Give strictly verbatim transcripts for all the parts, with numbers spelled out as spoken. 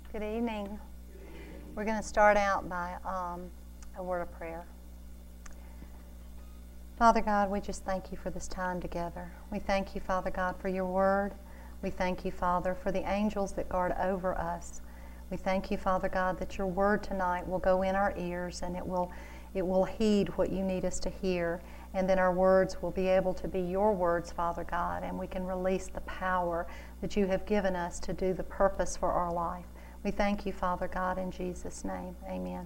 Good evening. We're going to start out by um, a word of prayer. Father God, we just thank you for this time together. We thank you, Father God, for your word. We thank you, Father, for the angels that guard over us. We thank you, Father God, that your word tonight will go in our ears and it will, it will heed what you need us to hear. And then our words will be able to be your words, Father God, and we can release the power that you have given us to do the purpose for our life. We thank you, Father God, in Jesus' name. Amen.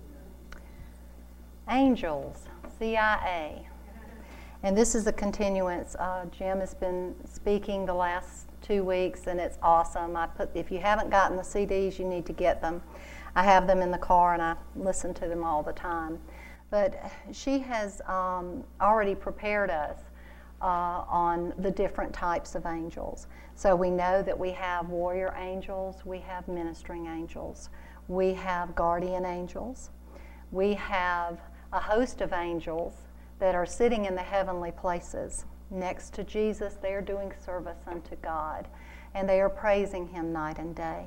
Angels, C I A. And this is a continuance. Uh, Jim has been speaking the last two weeks, and it's awesome. I put, if you haven't gotten the C Ds, you need to get them. I have them in the car, and I listen to them all the time. But she has um, already prepared us uh, on the different types of angels. So we know that we have warrior angels, we have ministering angels, we have guardian angels, we have a host of angels that are sitting in the heavenly places next to Jesus. They are doing service unto God, and they are praising him night and day.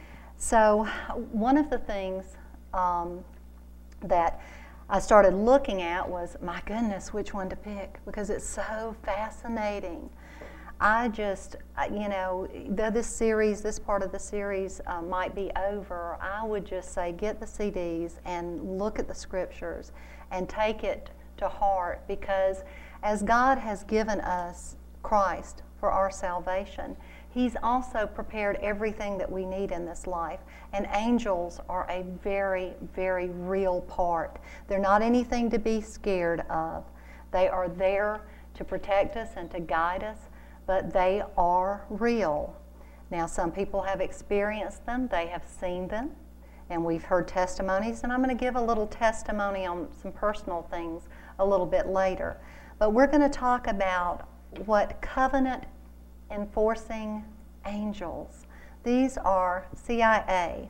So one of the things um, that I started looking at was, my goodness, which one to pick, because it's so fascinating. I just, you know, though this series, this part of the series uh, might be over, I would just say get the C Ds and look at the scriptures and take it to heart, because as God has given us Christ for our salvation, he's also prepared everything that we need in this life. And angels are a very, very real part. They're not anything to be scared of. They are there to protect us and to guide us, but they are real. Now, some people have experienced them, they have seen them, and we've heard testimonies, and I'm going to give a little testimony on some personal things a little bit later. But we're going to talk about what covenant enforcing angels. These are C I A.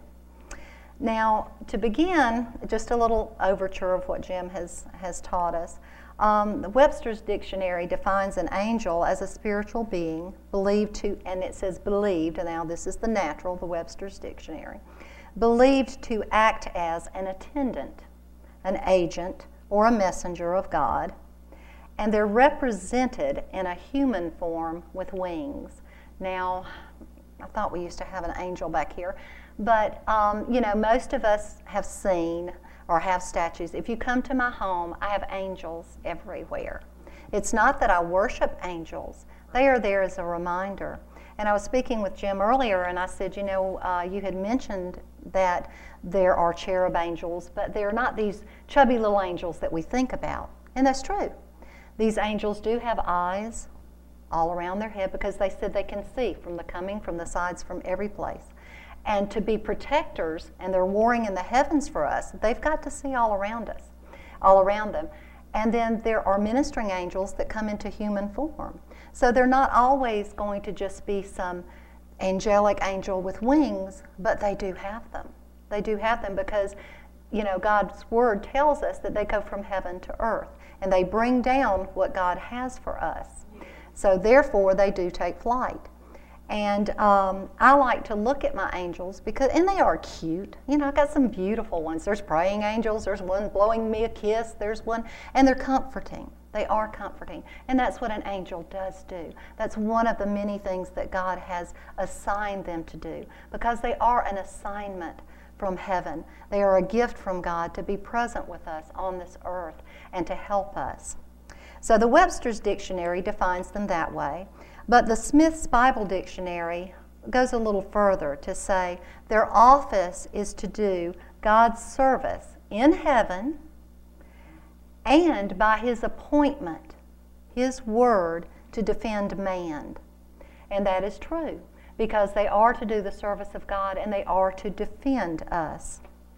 Now, to begin, just a little overture of what Jim has, has taught us. Um, the Webster's Dictionary defines an angel as a spiritual being believed to, and it says believed, and now this is the natural, the Webster's Dictionary, believed to act as an attendant, an agent, or a messenger of God, and they're represented in a human form with wings. Now, I thought we used to have an angel back here, but um, you know, most of us have seen or have statues. If you come to my home, I have angels everywhere. It's not that I worship angels. They are there as a reminder. And I was speaking with Jim earlier, and I said, you know, uh, you had mentioned that there are cherub angels, but they're not these chubby little angels that we think about. And that's true. These angels do have eyes all around their head, because they said they can see from the coming, from the sides, from every place. And to be protectors, and they're warring in the heavens for us, they've got to see all around us, all around them. And then there are ministering angels that come into human form. So they're not always going to just be some angelic angel with wings, but they do have them. They do have them because, you know, God's word tells us that they go from heaven to earth, and they bring down what God has for us. So therefore, they do take flight. And um, I like to look at my angels because, and they are cute. You know, I've got some beautiful ones. There's praying angels. There's one blowing me a kiss. There's one, and they're comforting. They are comforting. And that's what an angel does do. That's one of the many things that God has assigned them to do, because they are an assignment from heaven. They are a gift from God to be present with us on this earth and to help us. So the Webster's Dictionary defines them that way. But the Smith's Bible Dictionary goes a little further to say their office is to do God's service in heaven and by his appointment, his word, to defend man. And that is true, because they are to do the service of God and they are to defend us.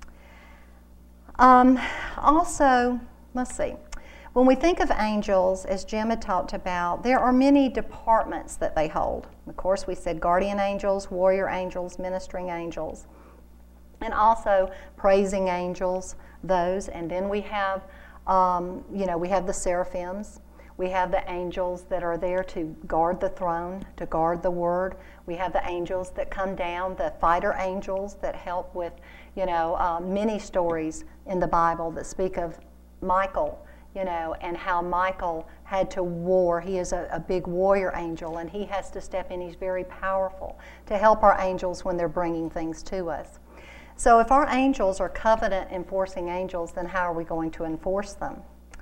Um, also, let's see. When we think of angels, as Jim had talked about, there are many departments that they hold. Of course, we said guardian angels, warrior angels, ministering angels, and also praising angels, those. And then we have, um, you know, we have the seraphims. We have the angels that are there to guard the throne, to guard the word. We have the angels that come down, the fighter angels that help with, you know, uh, many stories in the Bible that speak of Michael, you know, and how Michael had to war. He is a, a big warrior angel, and he has to step in. He's very powerful to help our angels when they're bringing things to us. So if our angels are covenant enforcing angels, then how are we going to enforce them?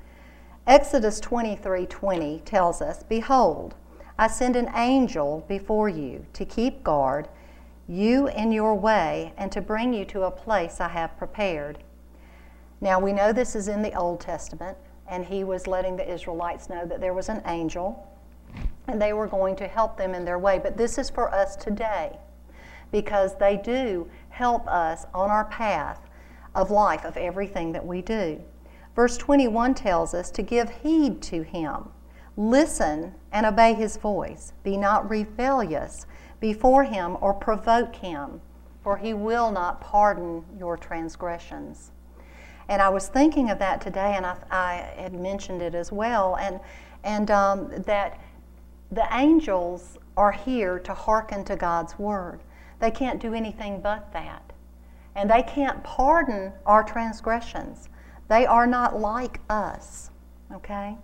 Exodus twenty-three twenty tells us, "Behold, I send an angel before you to keep guard you in your way and to bring you to a place I have prepared." Now we know this is in the Old Testament, and he was letting the Israelites know that there was an angel and they were going to help them in their way. But this is for us today, because they do help us on our path of life, of everything that we do. Verse twenty-one tells us to give heed to him. Listen and obey his voice. Be not rebellious before him or provoke him, for he will not pardon your transgressions. And I was thinking of that today, and I, I had mentioned it as well, and, and um, that the angels are here to hearken to God's word. They can't do anything but that. And they can't pardon our transgressions. They are not like us, okay?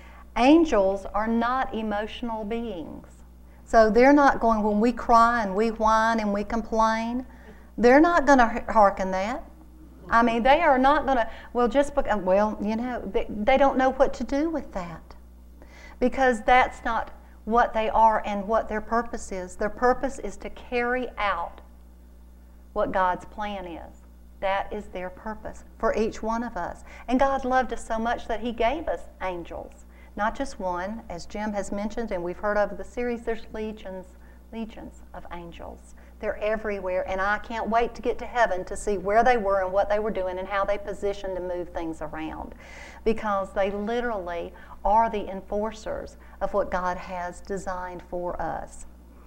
Angels are not emotional beings. So they're not going, when we cry and we whine and we complain, they're not going to hearken that. I mean, they are not going to, well, just because, well, you know, they, they don't know what to do with that. Because that's not what they are and what their purpose is. Their purpose is to carry out what God's plan is. That is their purpose for each one of us. And God loved us so much that he gave us angels. Not just one, as Jim has mentioned, and we've heard of the series, there's legions, legions of angels. They're everywhere, and I can't wait to get to heaven to see where they were and what they were doing and how they positioned to move things around, because they literally are the enforcers of what God has designed for us.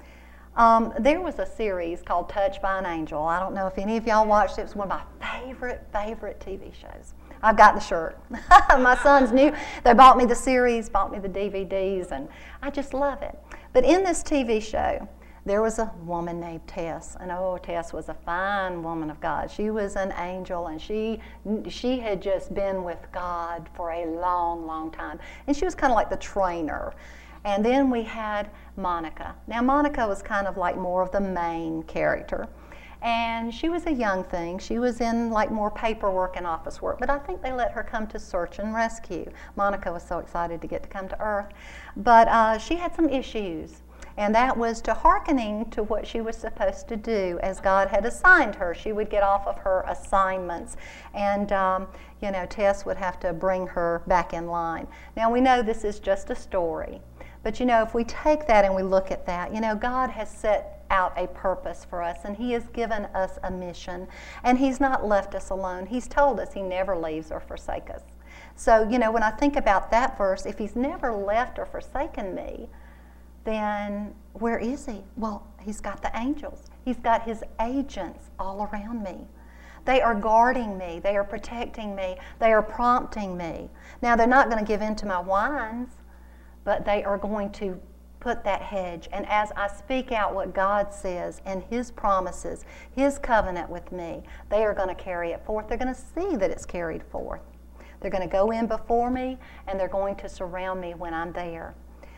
Um, there was a series called Touched by an Angel. I don't know if any of y'all watched it. It was one of my favorite, favorite T V shows. I've got the shirt. My sons knew. They bought me the series, bought me the D V Ds, and I just love it. But in this T V show, there was a woman named Tess, and oh, Tess was a fine woman of God. She was an angel, and she she had just been with God for a long, long time. And she was kind of like the trainer. And then we had Monica. Now, Monica was kind of like more of the main character. And she was a young thing. She was in like more paperwork and office work. But I think they let her come to Search and Rescue. Monica was so excited to get to come to Earth. But uh, she had some issues. And that was to hearkening to what she was supposed to do as God had assigned her. She would get off of her assignments. And, um, you know, Tess would have to bring her back in line. Now, we know this is just a story. But, you know, if we take that and we look at that, you know, God has set out a purpose for us, and he has given us a mission, and he's not left us alone. He's told us he never leaves or forsakes us. So, you know, when I think about that verse, if he's never left or forsaken me, then where is he? Well, he's got the angels. He's got his agents all around me. They are guarding me. They are protecting me. They are prompting me. Now, they're not going to give in to my whines, but they are going to put that hedge. And as I speak out what God says and his promises, his covenant with me, they are going to carry it forth. They're going to see that it's carried forth. They're going to go in before me, and they're going to surround me when I'm there.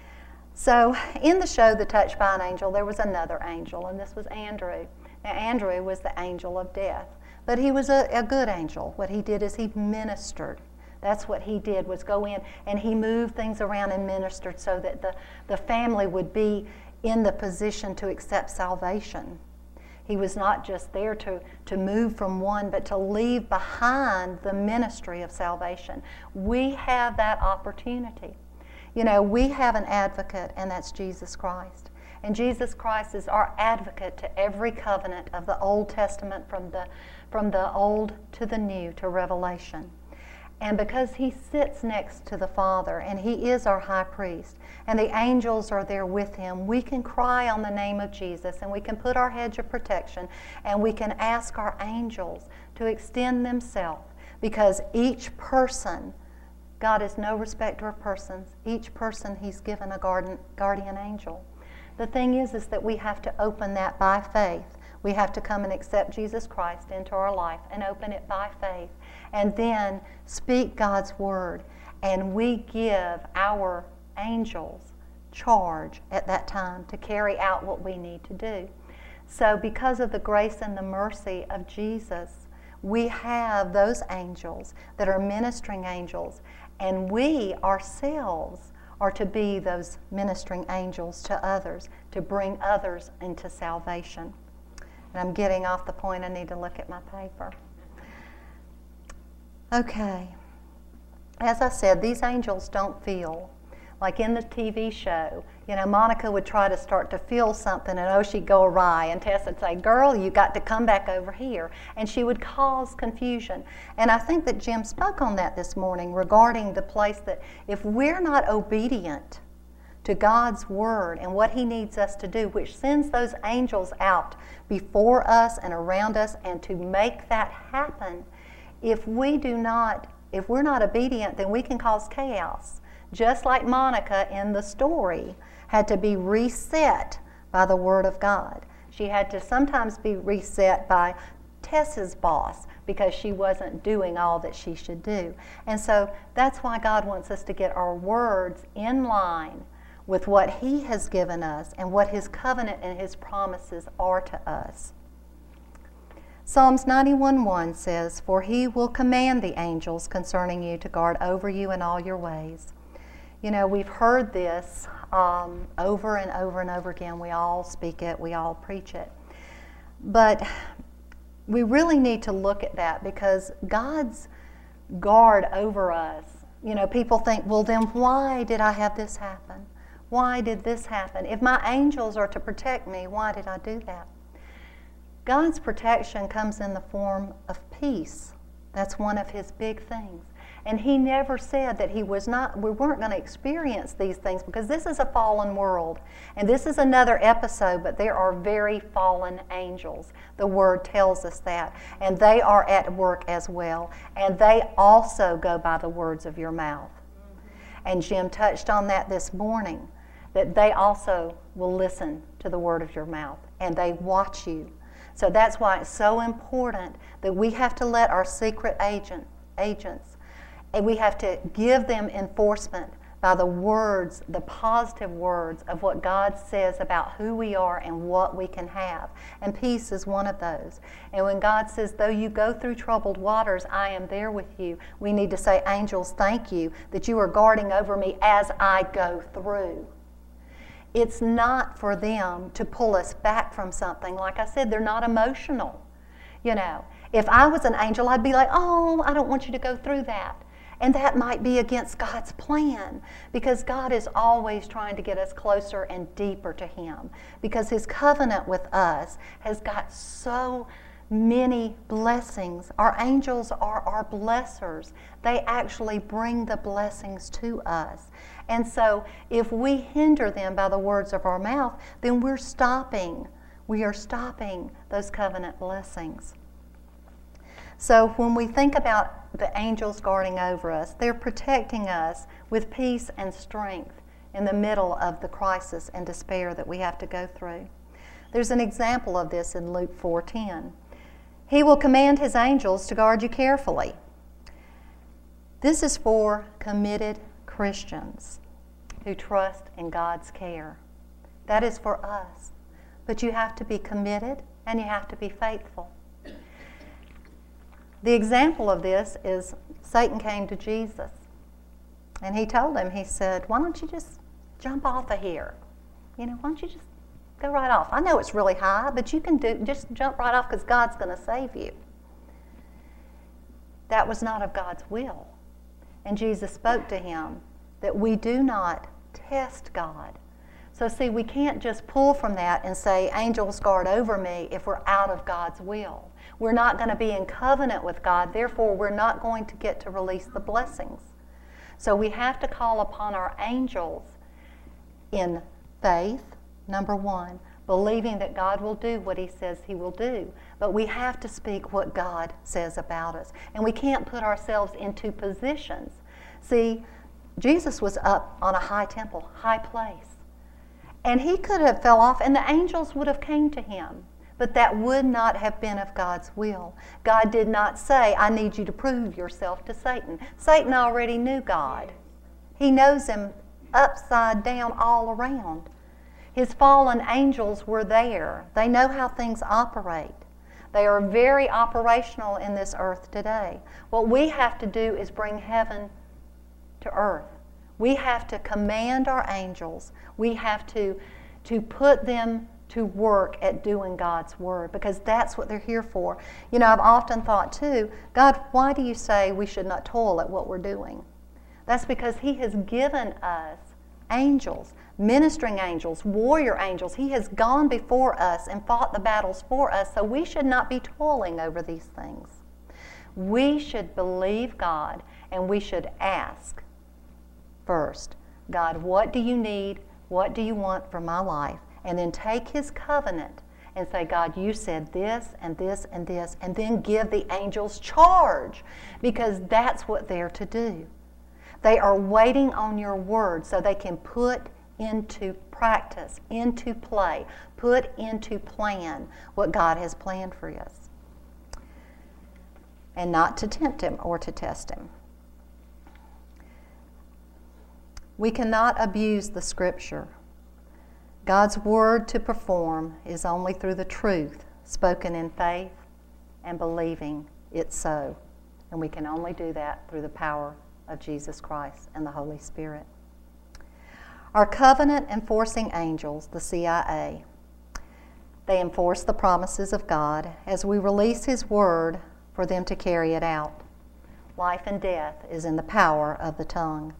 So in the show, The Touched by an Angel, there was another angel, and this was Andrew. Now, Andrew was the angel of death, but he was a, a good angel. What he did is he ministered. That's what he did, was go in and he moved things around and ministered so that the, the family would be in the position to accept salvation. He was not just there to, to move from one, but to leave behind the ministry of salvation. We have that opportunity. You know, we have an advocate, and that's Jesus Christ. And Jesus Christ is our advocate to every covenant of the Old Testament, from the, from the Old to the New to Revelation. And because he sits next to the Father, and he is our high priest, and the angels are there with him, we can cry on the name of Jesus, and we can put our hedge of protection, and we can ask our angels to extend themselves, because each person God is no respecter of persons. Each person He's given a guardian, guardian angel. The thing is, is that we have to open that by faith. We have to come and accept Jesus Christ into our life and open it by faith. And then speak God's word. And we give our angels charge at that time to carry out what we need to do. So because of the grace and the mercy of Jesus, we have those angels that are ministering angels, and we ourselves are to be those ministering angels to others, to bring others into salvation. And I'm getting off the point. I need to look at my paper. Okay. As I said, these angels don't feel. Like in the T V show, you know, Monica would try to start to feel something, and oh, she'd go awry, and Tess would say, girl, you got to come back over here. And she would cause confusion. And I think that Jim spoke on that this morning regarding the place that if we're not obedient to God's word and what He needs us to do, which sends those angels out before us and around us, and to make that happen, if we do not, if we're not obedient, then we can cause chaos. Just like Monica in the story had to be reset by the Word of God. She had to sometimes be reset by Tess's boss because she wasn't doing all that she should do. And so that's why God wants us to get our words in line with what He has given us and what His covenant and His promises are to us. Psalms ninety-one one says, "For He will command the angels concerning you to guard over you in all your ways." You know, we've heard this um, over and over and over again. We all speak it. We all preach it. But we really need to look at that, because God's guard over us, you know, people think, well, then why did I have this happen? Why did this happen? If my angels are to protect me, why did I do that? God's protection comes in the form of peace. That's one of His big things. And He never said that He was not, we weren't going to experience these things, because this is a fallen world. And this is another episode, but there are very fallen angels. The Word tells us that. And they are at work as well. And they also go by the words of your mouth. And Jim touched on that this morning, that they also will listen to the word of your mouth. And they watch you. So that's why it's so important that we have to let our secret agent, agents, and we have to give them enforcement by the words, the positive words of what God says about who we are and what we can have. And peace is one of those. And when God says, though you go through troubled waters, I am there with you, we need to say, angels, thank you that you are guarding over me as I go through. It's not for them to pull us back from something. Like I said, they're not emotional. You know, if I was an angel, I'd be like, oh, I don't want you to go through that. And that might be against God's plan, because God is always trying to get us closer and deeper to Him, because His covenant with us has got so many blessings. Our angels are our blessers. They actually bring the blessings to us. And so if we hinder them by the words of our mouth, then we're stopping. We are stopping those covenant blessings. So when we think about the angels guarding over us, they're protecting us with peace and strength in the middle of the crisis and despair that we have to go through. There's an example of this in Luke four ten. He will command His angels to guard you carefully. This is for committed Christians who trust in God's care. That is for us. But you have to be committed and you have to be faithful. The example of this is Satan came to Jesus, and he told him, he said, why don't you just jump off of here? You know, why don't you just go right off? I know it's really high, but you can do just jump right off, because God's going to save you. That was not of God's will. And Jesus spoke to him that we do not test God. So see, we can't just pull from that and say, angels guard over me, if we're out of God's will. We're not going to be in covenant with God, therefore we're not going to get to release the blessings. So we have to call upon our angels in faith, number one, believing that God will do what He says He will do. But we have to speak what God says about us. And we can't put ourselves into positions See, Jesus was up on a high temple, high place. And he could have fell off and the angels would have came to him. But that would not have been of God's will. God did not say, I need you to prove yourself to Satan. Satan already knew God. He knows him upside down all around. His fallen angels were there. They know how things operate. They are very operational in this earth today. What we have to do is bring heaven to earth. We have to command our angels. We have to, to put them to work at doing God's word, because that's what they're here for. You know, I've often thought too, God, why do you say we should not toil at what we're doing? That's because he has given us angels, ministering angels, warrior angels. He has gone before us and fought the battles for us, so we should not be toiling over these things. We should believe God, and we should ask first, God, what do you need? What do you want for my life? And then take his covenant and say, God, you said this and this and this, and then give the angels charge, because that's what they're to do. They are waiting on your word so they can put into practice, into play, put into plan what God has planned for us. And not to tempt him or to test him. We cannot abuse the Scripture. God's word to perform is only through the truth spoken in faith and believing it so. And we can only do that through the power of Jesus Christ and the Holy Spirit. Our covenant enforcing angels, the C I A, they enforce the promises of God as we release his word for them to carry it out. Life and death is in the power of the tongue.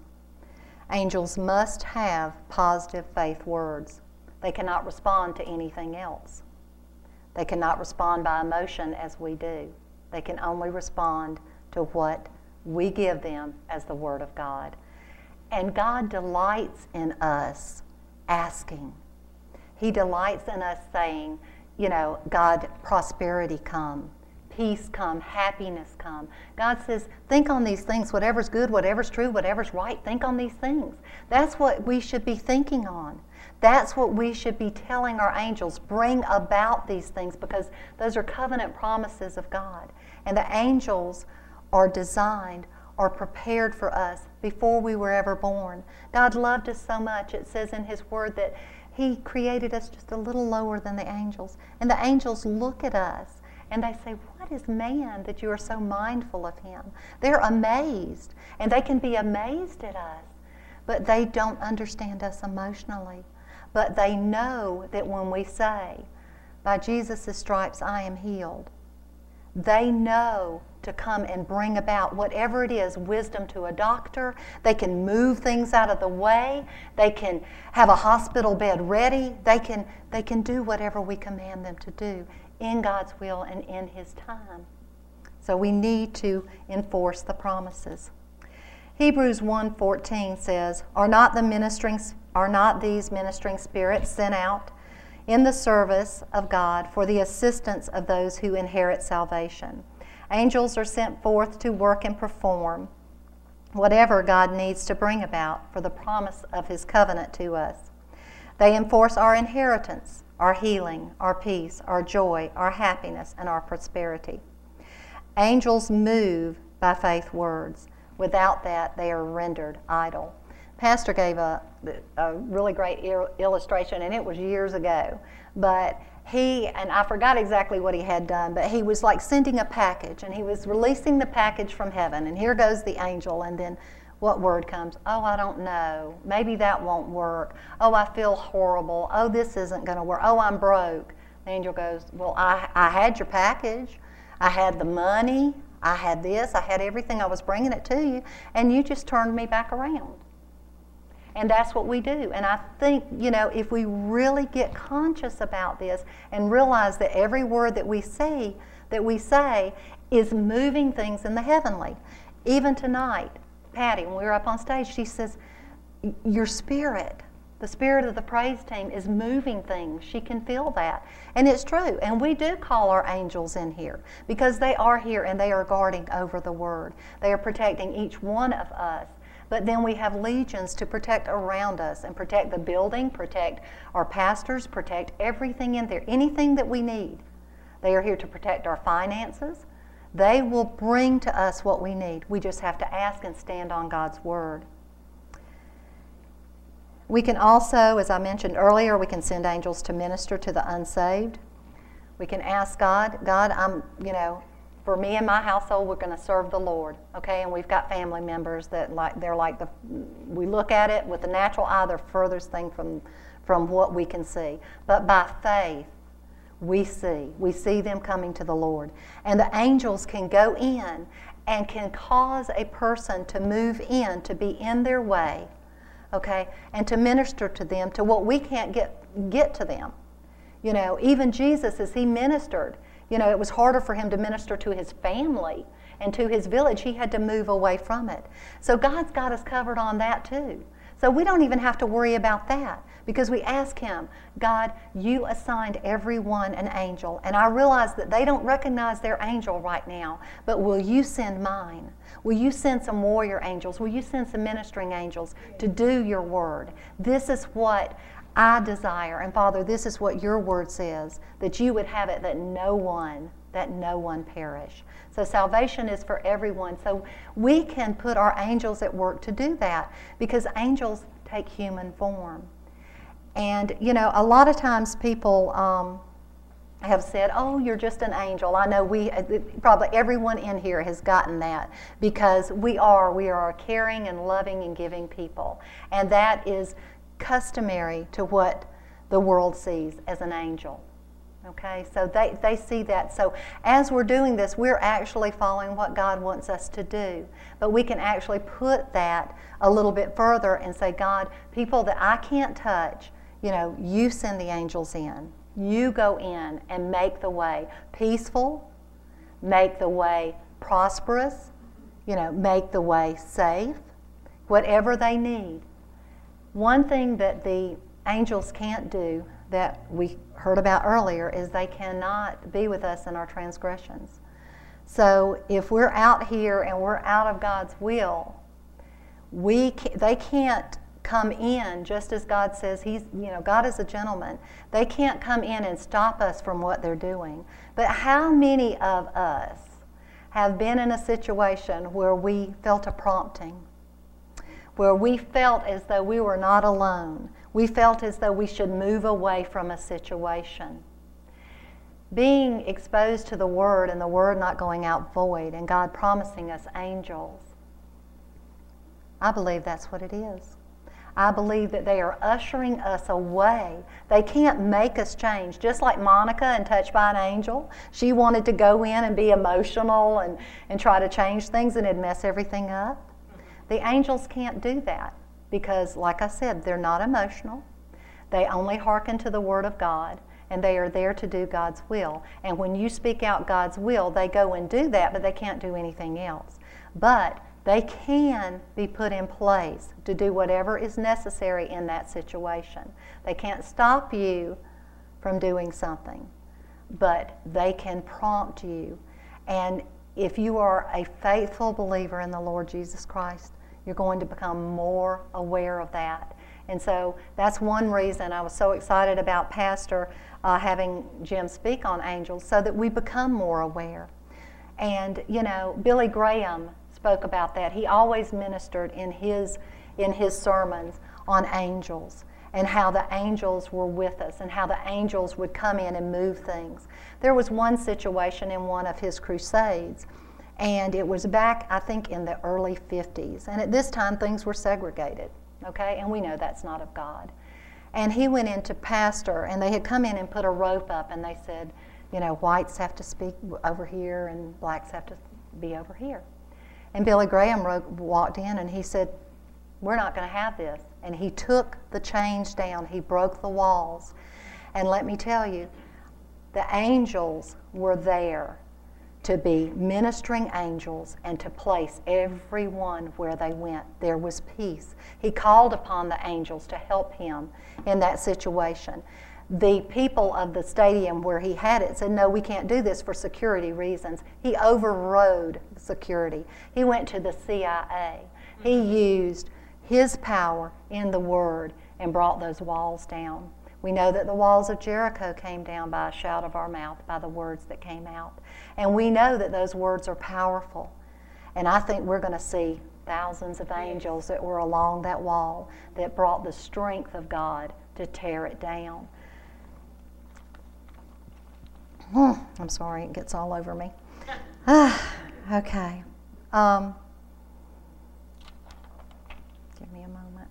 Angels must have positive faith words. They cannot respond to anything else. They cannot respond by emotion as we do. They can only respond to what we give them as the Word of God. And God delights in us asking. He delights in us saying, you know, God, prosperity come, peace come, happiness come. God says, think on these things, whatever's good, whatever's true, whatever's right, think on these things. That's what we should be thinking on. That's what we should be telling our angels, bring about these things, because those are covenant promises of God. And the angels are designed, are prepared for us before we were ever born. God loved us so much, it says in his word that he created us just a little lower than the angels. And the angels look at us and they say, what is man that you are so mindful of him? They're amazed, and they can be amazed at us, but they don't understand us emotionally. But they know that when we say, by Jesus' stripes I am healed, they know to come and bring about whatever it is, wisdom to a doctor. They can move things out of the way. They can have a hospital bed ready. They can, they can do whatever we command them to do in God's will and in his time. So we need to enforce the promises. Hebrews one fourteen says, Are not the ministering Are not these ministering spirits sent out in the service of God for the assistance of those who inherit salvation? Angels are sent forth to work and perform whatever God needs to bring about for the promise of his covenant to us. They enforce our inheritance, our healing, our peace, our joy, our happiness, and our prosperity. Angels move by faith words. Without that, they are rendered idle. Pastor gave a, a really great illustration, and it was years ago, but he, and I forgot exactly what he had done, but he was like sending a package, and he was releasing the package from heaven, and here goes the angel, and then what word comes? Oh, I don't know. Maybe that won't work. Oh, I feel horrible. Oh, this isn't going to work. Oh, I'm broke. The angel goes, well, I, I had your package. I had the money. I had this. I had everything. I was bringing it to you, and you just turned me back around. And that's what we do. And I think, you know, if we really get conscious about this and realize that every word that we say, that we say is moving things in the heavenly. Even tonight, Patty, when we were up on stage, she says, your spirit, the spirit of the praise team is moving things. She can feel that. And it's true. And we do call our angels in here because they are here and they are guarding over the word. They are protecting each one of us. but then we have legions to protect around us and protect the building, protect our pastors, protect everything in there, anything that we need. They are here to protect our finances. They will bring to us what we need. We just have to ask and stand on God's word. We can also, as I mentioned earlier, we can send angels to minister to the unsaved. We can ask God, God, I'm, you know, for me and my household, we're going to serve the Lord, okay? And we've got family members that like they're like the. We look at it with the natural eye; they're furthest thing from from what we can see. But by faith, we see we see them coming to the Lord, and the angels can go in and can cause a person to move in, to be in their way, okay, and to minister to them to what we can't get get to them. You know, even Jesus, as he ministered. You know, it was harder for him to minister to his family and to his village. He had to move away from it. So God's got us covered on that too. So we don't even have to worry about that because we ask him, God, you assigned everyone an angel. And I realize that they don't recognize their angel right now, but will you send mine? Will you send some warrior angels? Will you send some ministering angels to do your word? This is what I desire, and Father, this is what your word says, that you would have it that no one, that no one perish. So salvation is for everyone. So we can put our angels at work to do that because angels take human form. And, you know, a lot of times people um, have said, oh, you're just an angel. I know we, probably everyone in here has gotten that because we are, we are a caring and loving and giving people. And that is customary to what the world sees as an angel. Okay, so they, they see that. So as we're doing this, we're actually following what God wants us to do. But we can actually put that a little bit further and say, God, people that I can't touch, you know, you send the angels in. You go in and make the way peaceful, make the way prosperous, you know, make the way safe, whatever they need. One thing that the angels can't do that we heard about earlier is they cannot be with us in our transgressions. So if we're out here and we're out of God's will, we can, they can't come in just as God says he's, you know, God is a gentleman. They can't come in and stop us from what they're doing. But how many of us have been in a situation where we felt a prompting, where we felt as though we were not alone. We felt as though we should move away from a situation. Being exposed to the Word and the Word not going out void and God promising us angels, I believe that's what it is. I believe that they are ushering us away. They can't make us change. Just like Monica and Touched by an Angel, she wanted to go in and be emotional and, and try to change things and it'd mess everything up. The angels can't do that because, like I said, they're not emotional. They only hearken to the Word of God, and they are there to do God's will. And when you speak out God's will, they go and do that, but they can't do anything else. But they can be put in place to do whatever is necessary in that situation. They can't stop you from doing something, but they can prompt you. And if you are a faithful believer in the Lord Jesus Christ, you're going to become more aware of that. And so that's one reason I was so excited about Pastor uh, having Jim speak on angels, so that we become more aware. And, you know, Billy Graham spoke about that. He always ministered in his, in his sermons on angels and how the angels were with us and how the angels would come in and move things. There was one situation in one of his crusades, and it was back, I think, in the early fifties. And at this time, things were segregated, okay? And we know that's not of God. And he went into pastor, and they had come in and put a rope up, and they said, you know, whites have to speak over here, and blacks have to be over here. And Billy Graham wrote, walked in, and he said, we're not going to have this. And he took the chains down. He broke the walls. And let me tell you, the angels were there to be ministering angels and to place everyone where they went. There was peace. He called upon the angels to help him in that situation. The people of the stadium where he had it said, no, we can't do this for security reasons. He overrode security. He went to the C I A. He used His power in the Word and brought those walls down. We know that the walls of Jericho came down by a shout of our mouth, by the words that came out. And we know that those words are powerful. And I think we're going to see thousands of angels that were along that wall that brought the strength of God to tear it down. I'm sorry, it gets all over me. Okay. Um, give me a moment.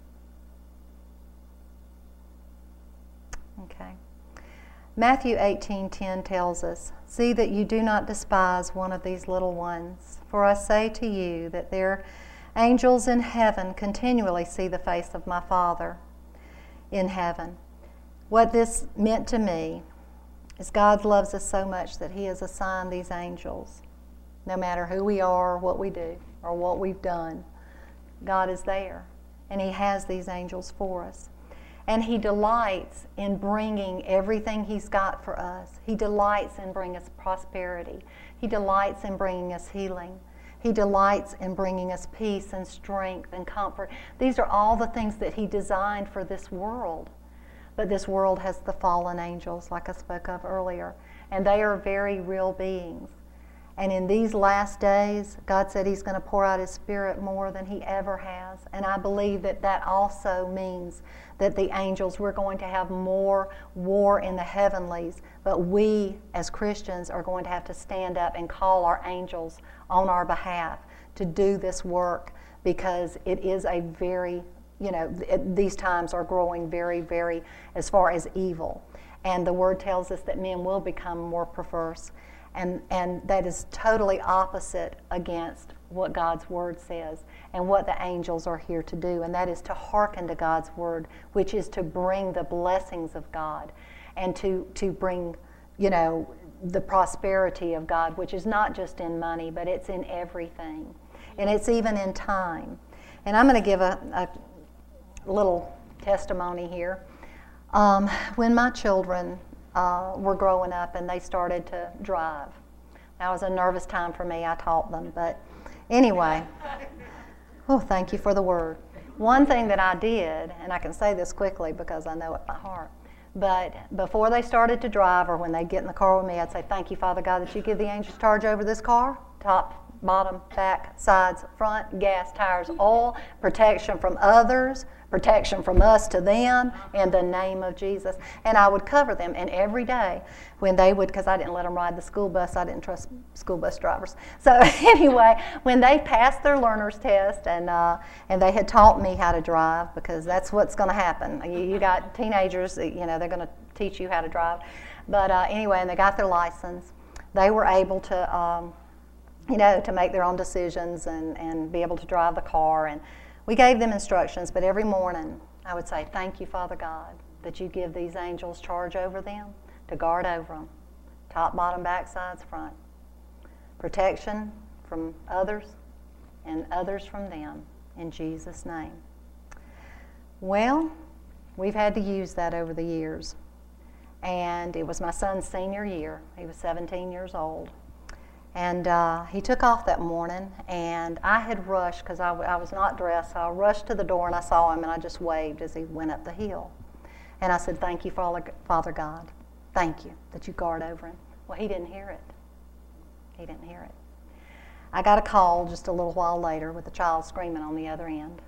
Okay. Matthew eighteen ten tells us, "See that you do not despise one of these little ones, for I say to you that their angels in heaven continually see the face of my Father in heaven." What this meant to me is God loves us so much that He has assigned these angels. No matter who we are, what we do, or what we've done, God is there, and He has these angels for us. And He delights in bringing everything He's got for us. He delights in bringing us prosperity. He delights in bringing us healing. He delights in bringing us peace and strength and comfort. These are all the things that He designed for this world. But this world has the fallen angels, like I spoke of earlier, and they are very real beings. And in these last days, God said He's going to pour out His Spirit more than He ever has. And I believe that that also means that the angels, we're going to have more war in the heavenlies, but we as Christians are going to have to stand up and call our angels on our behalf to do this work, because it is a very, you know, it, these times are growing very, very, as far as evil. And the Word tells us that men will become more perverse. And, and that is totally opposite against what God's Word says and what the angels are here to do. And that is to hearken to God's Word, which is to bring the blessings of God and to, to bring, you know, the prosperity of God, which is not just in money, but it's in everything. And it's even in time. And I'm going to give a, a little testimony here. Um, when my children Uh, were growing up and they started to drive. That was a nervous time for me. I taught them. But anyway, oh, thank you for the word. One thing that I did, and I can say this quickly because I know it by heart, but before they started to drive or when they'd get in the car with me, I'd say, "Thank you, Father God, that you give the angels charge over this car, top, bottom, back, sides, front, gas, tires, oil, protection from others, protection from us to them, in the name of Jesus." And I would cover them. And every day when they would, because I didn't let them ride the school bus, I didn't trust school bus drivers. So anyway, when they passed their learner's test and uh, and they had taught me how to drive, because that's what's going to happen. You, you got teenagers, you know, they're going to teach you how to drive. But uh, anyway, and they got their license. They were able to, um, you know, to make their own decisions and, and be able to drive the car. And we gave them instructions, but every morning I would say, "Thank you, Father God, that you give these angels charge over them, to guard over them, top, bottom, back, sides, front. Protection from others and others from them, in Jesus' name." Well, we've had to use that over the years. And it was my son's senior year. He was seventeen years old. And uh, he took off that morning, and I had rushed, because I, w- I was not dressed, so I rushed to the door, and I saw him, and I just waved as he went up the hill. And I said, "Thank you, Father God. Thank you that you guard over him." Well, he didn't hear it. He didn't hear it. I got a call just a little while later with a child screaming on the other end.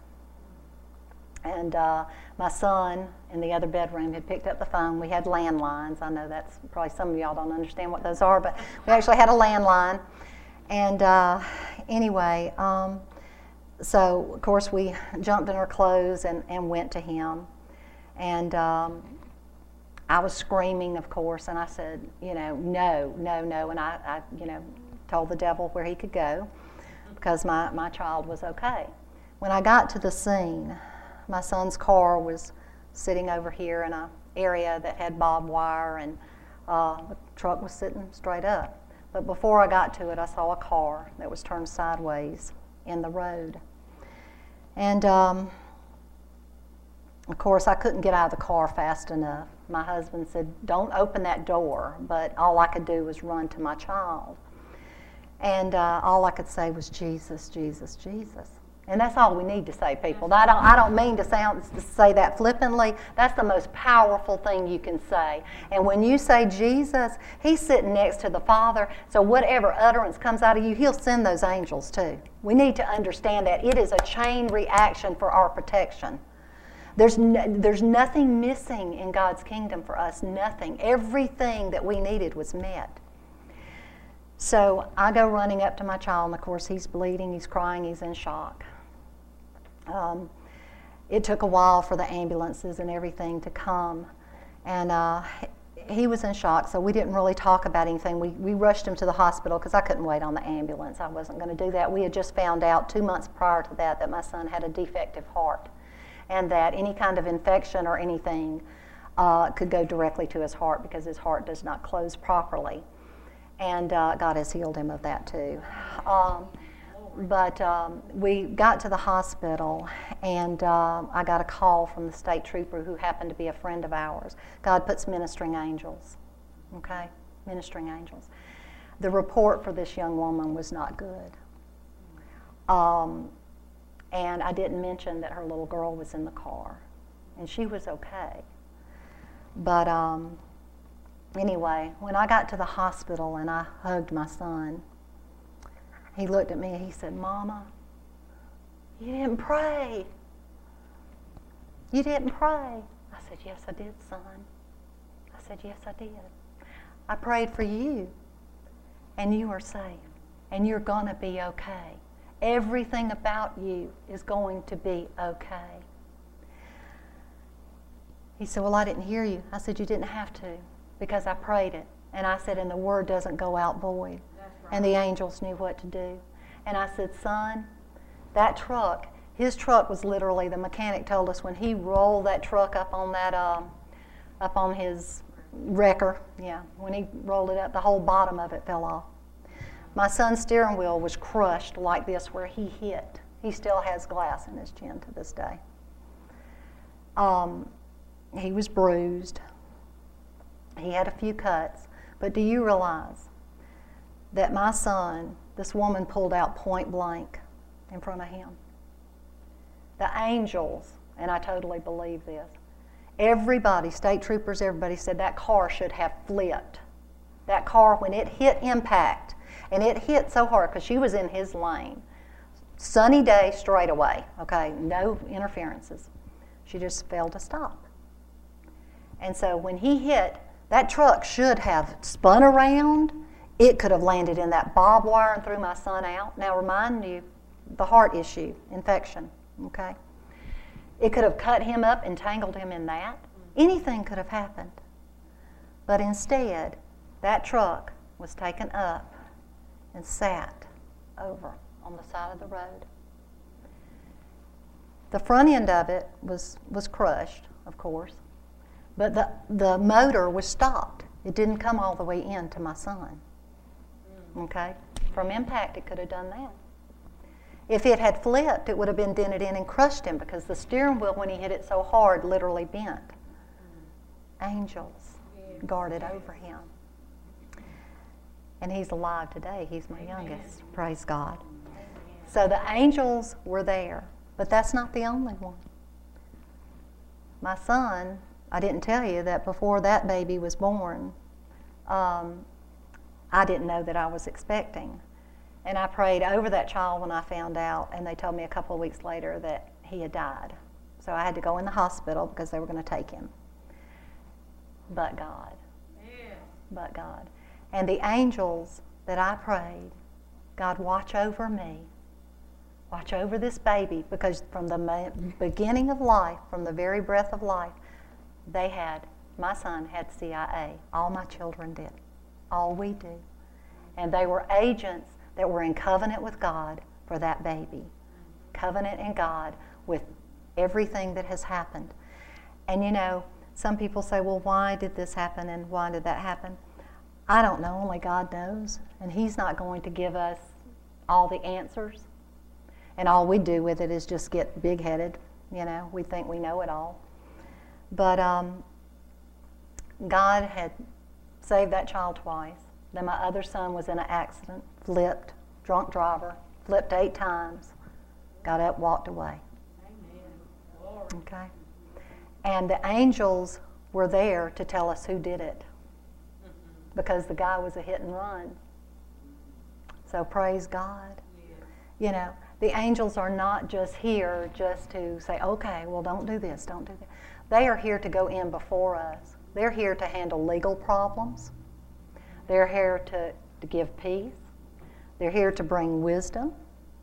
And uh, my son in the other bedroom had picked up the phone. We had landlines. I know that's probably some of y'all don't understand what those are, but we actually had a landline. And uh, anyway, um, so of course we jumped in our clothes and, and went to him. And um, I was screaming, of course, and I said, you know, no, no, no. And I, I you know, told the devil where he could go because my, my child was okay. When I got to the scene, my son's car was sitting over here in an area that had barbed wire, and uh, the truck was sitting straight up. But before I got to it, I saw a car that was turned sideways in the road. And um, of course, I couldn't get out of the car fast enough. My husband said, "Don't open that door," but all I could do was run to my child. And uh, all I could say was, "Jesus, Jesus, Jesus." And that's all we need to say, people. I don't, I don't mean to sound to say that flippantly. That's the most powerful thing you can say. And when you say Jesus, He's sitting next to the Father, so whatever utterance comes out of you, He'll send those angels too. We need to understand that. It is a chain reaction for our protection. There's, no, there's nothing missing in God's kingdom for us, nothing. Everything that we needed was met. So I go running up to my child, and of course he's bleeding, he's crying, he's in shock. Um, it took a while for the ambulances and everything to come, and uh, he was in shock, so we didn't really talk about anything. We, we rushed him to the hospital because I couldn't wait on the ambulance. I wasn't going to do that. We had just found out two months prior to that that my son had a defective heart, and that any kind of infection or anything uh, could go directly to his heart because his heart does not close properly. And uh, God has healed him of that too. Um, but um, we got to the hospital, and uh, I got a call from the state trooper who happened to be a friend of ours. God puts ministering angels, okay? Ministering angels. The report for this young woman was not good. Um, and I didn't mention that her little girl was in the car, and she was okay. But um, anyway, when I got to the hospital and I hugged my son, he looked at me and he said, "Mama, you didn't pray. You didn't pray." I said, "Yes, I did, son." I said, "Yes, I did. I prayed for you, and you are safe, and you're going to be okay. Everything about you is going to be okay." He said, "Well, I didn't hear you." I said, "You didn't have to, because I prayed it." And I said, "And the word doesn't go out void." Right. And the angels knew what to do. And I said, "Son, that truck, his truck was literally, the mechanic told us, when he rolled that truck up on that, um, up on his wrecker, yeah, when he rolled it up, the whole bottom of it fell off. My son's steering wheel was crushed like this where he hit. He still has glass in his chin to this day. Um, he was bruised. He had a few cuts. But do you realize that my son, this woman pulled out point blank in front of him? The angels, and I totally believe this, everybody, state troopers, everybody said that car should have flipped. That car, when it hit impact, and it hit so hard because she was in his lane, sunny day straight away, okay, no interferences. She just failed to stop. And so when he hit, that truck should have spun around. It could have landed in that barbed wire and threw my son out. Now remind you, the heart issue, infection, okay? It could have cut him up and tangled him in that. Anything could have happened. But instead, that truck was taken up and sat over on the side of the road. The front end of it was, was crushed, of course, but the, the motor was stopped. It didn't come all the way in to my son. Okay? From impact, it could have done that. If it had flipped, it would have been dented in and crushed him because the steering wheel, when he hit it so hard, literally bent. Angels guarded over him. And he's alive today. He's my youngest. Praise God. So the angels were there, but that's not the only one. My son, I didn't tell you that before that baby was born, um, I didn't know that I was expecting. And I prayed over that child when I found out, and they told me a couple of weeks later that he had died. So I had to go in the hospital because they were going to take him. But God. Yeah. But God. And the angels that I prayed, God, watch over me. Watch over this baby, because from the beginning of life, from the very breath of life, they had, my son had C I A. All my children did. All we do. And they were agents that were in covenant with God for that baby. Covenant in God with everything that has happened. And you know, some people say, well, why did this happen and why did that happen? I don't know, only God knows. And He's not going to give us all the answers. And all we do with it is just get big-headed. You know, we think we know it all. But um, God had saved that child twice. Then my other son was in an accident, flipped, drunk driver, flipped eight times. got up, walked away. Okay? And the angels were there to tell us who did it, because the guy was a hit and run. So praise God. You know, the angels are not just here just to say, okay, well, don't do this, don't do that. They are here to go in before us. They're here to handle legal problems. They're here to, to give peace. They're here to bring wisdom.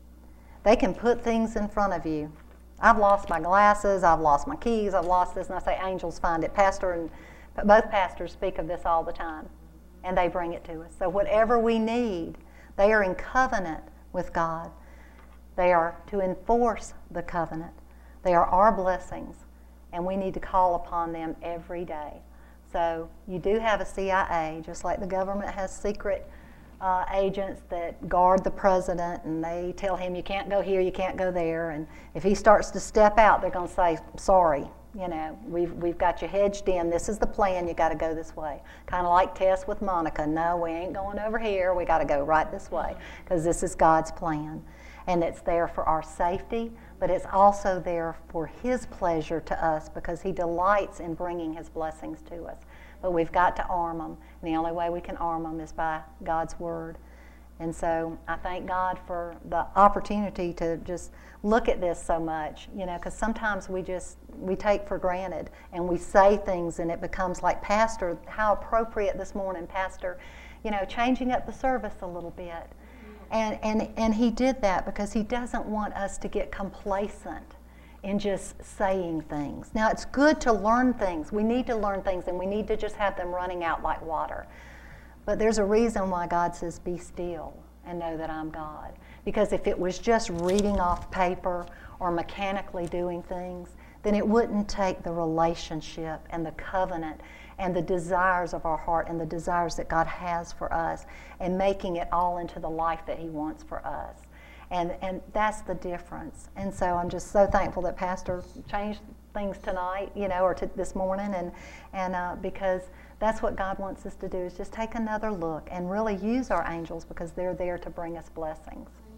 They can put things in front of you. I've lost my glasses, I've lost my keys, I've lost this, and I say, angels find it. Pastor and both pastors speak of this all the time, and they bring it to us. So whatever we need, they are in covenant with God. They are to enforce the covenant. They are our blessings, and we need to call upon them every day. So you do have a C I A, just like the government has secret uh, agents that guard the president, and they tell him you can't go here, you can't go there, and if he starts to step out, they're going to say, sorry, you know, we've, we've got you hedged in, this is the plan, you got to go this way. Kind of like Tess with Monica, no, we ain't going over here, we got to go right this way, because this is God's plan. And it's there for our safety, but it's also there for His pleasure to us, because He delights in bringing His blessings to us. But we've got to arm them, and the only way we can arm them is by God's Word. And so I thank God for the opportunity to just look at this so much, you know, because sometimes we just, we take for granted, and we say things, and it becomes like, Pastor, how appropriate this morning, Pastor, you know, changing up the service a little bit. And, and, and He did that because He doesn't want us to get complacent in just saying things. Now, it's good to learn things. We need to learn things, and we need to just have them running out like water. But there's a reason why God says, be still and know that I'm God. Because if it was just reading off paper or mechanically doing things, then it wouldn't take the relationship and the covenant and the desires of our heart and the desires that God has for us, and making it all into the life that He wants for us. And and that's the difference. And so I'm just so thankful that Pastor changed things tonight, you know, or to this morning, and and uh, because that's what God wants us to do, is just take another look and really use our angels, because they're there to bring us blessings.